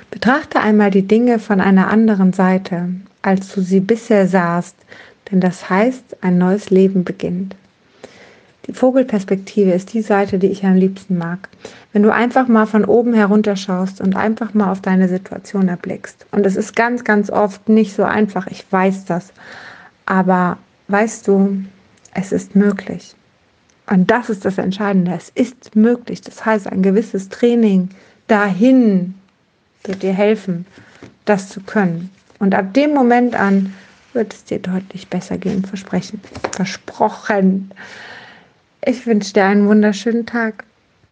Betrachte einmal die Dinge von einer anderen Seite, als du sie bisher sahst, denn das heißt, ein neues Leben beginnt. Die Vogelperspektive ist die Seite, die ich am liebsten mag. Wenn du einfach mal von oben herunter schaust und einfach mal auf deine Situation erblickst. Und es ist ganz, ganz oft nicht so einfach, ich weiß das. Aber weißt du, es ist möglich. Und das ist das Entscheidende. Es ist möglich. Das heißt, ein gewisses Training dahin wird dir helfen, das zu können. Und ab dem Moment an wird es dir deutlich besser gehen. Versprochen. Ich wünsche dir einen wunderschönen Tag.